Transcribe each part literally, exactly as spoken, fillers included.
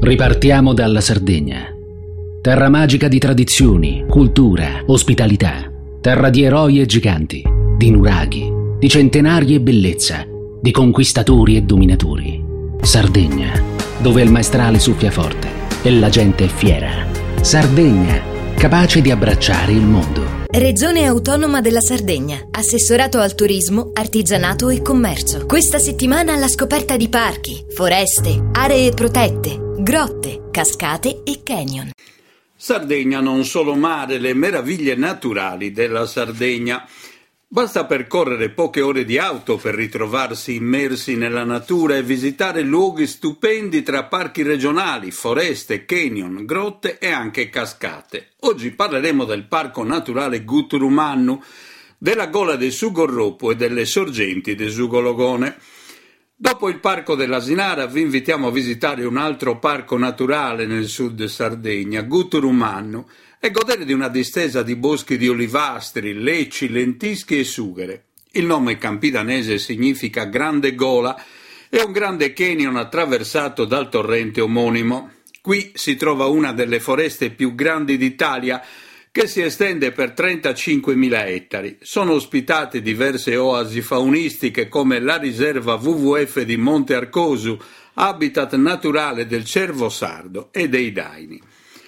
Ripartiamo dalla Sardegna. Terra magica di tradizioni, cultura, ospitalità. Terra di eroi e giganti, di nuraghi, di centenari e bellezza, di conquistatori e dominatori. Sardegna, dove il maestrale soffia forte e la gente è fiera. Sardegna, capace di abbracciare il mondo. Regione Autonoma della Sardegna. Assessorato al turismo, artigianato e commercio. Questa settimana alla scoperta di parchi, foreste, aree protette, grotte, cascate e canyon. Sardegna non solo mare, le meraviglie naturali della Sardegna. Basta percorrere poche ore di auto per ritrovarsi immersi nella natura e visitare luoghi stupendi tra parchi regionali, foreste, canyon, grotte e anche cascate. Oggi parleremo del Parco Naturale Guturumannu, della Gola de Sugorropu e delle sorgenti de Sugologone. Dopo il Parco dell'Asinara vi invitiamo a visitare un altro parco naturale nel sud Sardegna, Guturumannu, e godere di una distesa di boschi di olivastri, lecci, lentischi e sughere. Il nome campidanese significa grande gola e un grande canyon attraversato dal torrente omonimo. Qui si trova una delle foreste più grandi d'Italia, che si estende per trentacinquemila ettari. Sono ospitate diverse oasi faunistiche come la riserva W W F di Monte Arcosu, habitat naturale del cervo sardo e dei daini.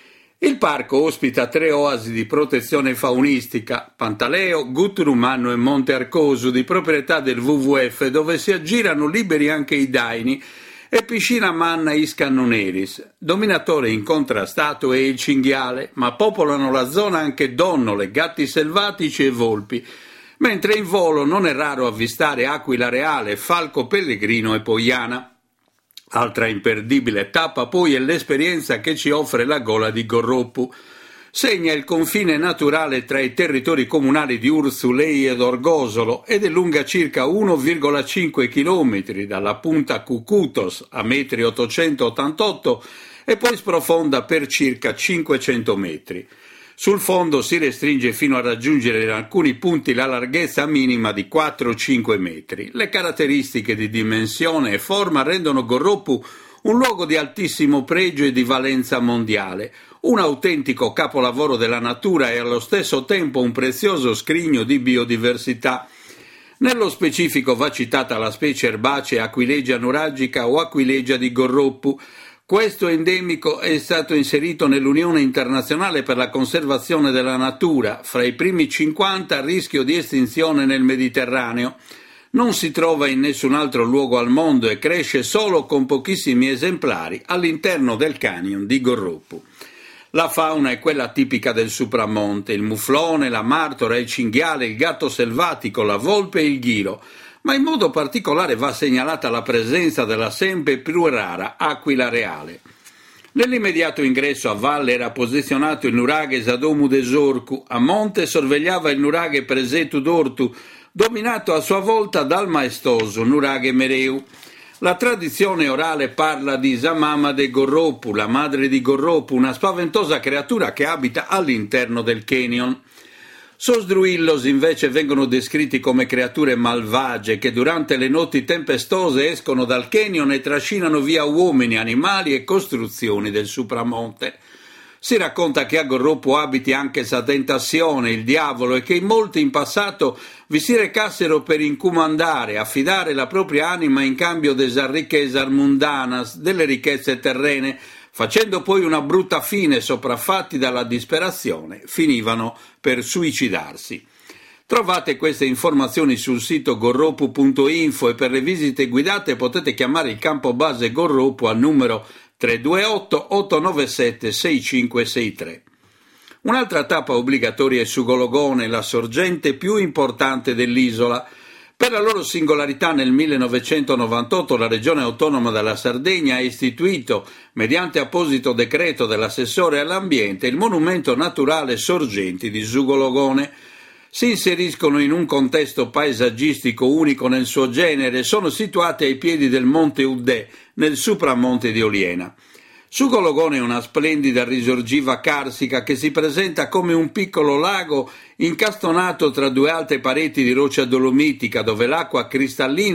Il parco ospita tre oasi di protezione faunistica, Pantaleo, Guturumannu e Monte Arcosu, di proprietà del W W F, dove si aggirano liberi anche i daini, e Piscina Manna Iscannuneris. Dominatore incontrastato è il cinghiale, ma popolano la zona anche donnole, gatti selvatici e volpi, mentre in volo non è raro avvistare aquila reale, falco pellegrino e poiana. Altra imperdibile tappa poi è l'esperienza che ci offre la Gola di Gorropu. Segna il confine naturale tra i territori comunali di Urzulei ed Orgosolo ed è lunga circa uno virgola cinque chilometri dalla punta Cucutos a metri ottocentottantotto e poi sprofonda per circa cinquecento metri. Sul fondo si restringe fino a raggiungere in alcuni punti la larghezza minima di quattro cinque metri. Le caratteristiche di dimensione e forma rendono Gorropu un luogo di altissimo pregio e di valenza mondiale, un autentico capolavoro della natura e allo stesso tempo un prezioso scrigno di biodiversità. Nello specifico va citata la specie erbacea Aquilegia nuragica o Aquilegia di Gorropu. Questo endemico è stato inserito nell'Unione Internazionale per la Conservazione della Natura, fra i primi cinquanta a rischio di estinzione nel Mediterraneo. Non si trova in nessun altro luogo al mondo e cresce solo con pochissimi esemplari all'interno del canyon di Gorropu. La fauna è quella tipica del supramonte, il muflone, la martora, il cinghiale, il gatto selvatico, la volpe e il ghiro, ma in modo particolare va segnalata la presenza della sempre più rara aquila reale. Nell'immediato ingresso a valle era posizionato il nuraghe Sadomu de Sorcu, a monte sorvegliava il nuraghe Presetu d'Ortu, dominato a sua volta dal maestoso nuraghe Mereu. La tradizione orale parla di Zamama de Gorropu, la madre di Gorropu, una spaventosa creatura che abita all'interno del canyon. Sosdruillos invece vengono descritti come creature malvagie che durante le notti tempestose escono dal canyon e trascinano via uomini, animali e costruzioni del supramonte. Si racconta che a Gorropu abiti anche Satentazione, il diavolo, e che in molti in passato vi si recassero per incomandare, affidare la propria anima in cambio des riquezas mundanas, delle ricchezze terrene, facendo poi una brutta fine sopraffatti dalla disperazione, finivano per suicidarsi. Trovate queste informazioni sul sito gorropu punto info e per le visite guidate potete chiamare il campo base Gorropu al numero tre due otto otto nove sette sei cinque sei tre. Un'altra tappa obbligatoria è Sugologone, la sorgente più importante dell'isola. Per la loro singolarità nel millenovecentonovantotto la Regione Autonoma della Sardegna ha istituito, mediante apposito decreto dell'assessore all'ambiente, il monumento naturale Sorgenti di Sugologone. Si inseriscono in un contesto paesaggistico unico nel suo genere, sono situate ai piedi del Monte Uddè, nel supramonte di Oliena. Sugologone è una splendida risorgiva carsica che si presenta come un piccolo lago incastonato tra due alte pareti di roccia dolomitica, dove l'acqua cristallina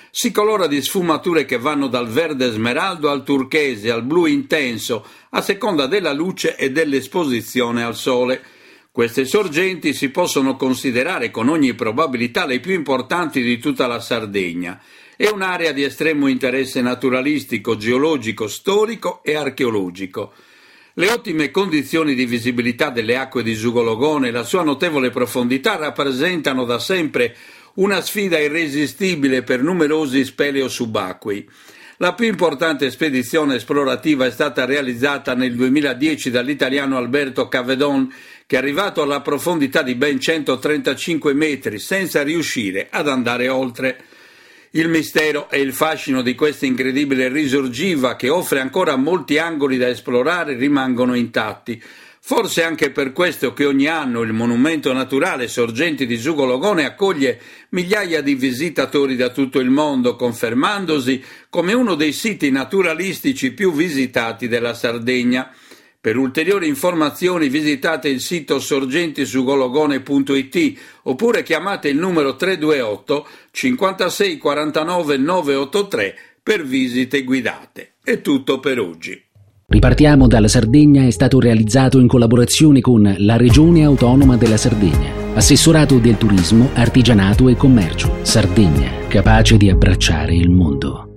Si colora di sfumature che vanno dal verde smeraldo al turchese, al blu intenso, a seconda della luce e dell'esposizione al sole. Queste sorgenti si possono considerare con ogni probabilità le più importanti di tutta la Sardegna. È un'area di estremo interesse naturalistico, geologico, storico e archeologico. Le ottime condizioni di visibilità delle acque di Zugologone e la sua notevole profondità rappresentano da sempre una sfida irresistibile per numerosi speleo-subacquei. La più importante spedizione esplorativa è stata realizzata nel duemiladieci dall'italiano Alberto Cavedon, che è arrivato alla profondità di ben centotrentacinque metri senza riuscire ad andare oltre. Il mistero e il fascino di questa incredibile risorgiva, che offre ancora molti angoli da esplorare, rimangono intatti. Forse anche per questo che ogni anno il monumento naturale Sorgenti di Zugologone accoglie migliaia di visitatori da tutto il mondo, confermandosi come uno dei siti naturalistici più visitati della Sardegna. Per ulteriori informazioni visitate il sito sorgentizugologone punto it oppure chiamate il numero tre due otto cinquantasei quarantanove novecentoottantatré per visite guidate. È tutto per oggi. Ripartiamo dalla Sardegna è stato realizzato in collaborazione con la Regione Autonoma della Sardegna, Assessorato del Turismo, Artigianato e Commercio, Sardegna, capace di abbracciare il mondo.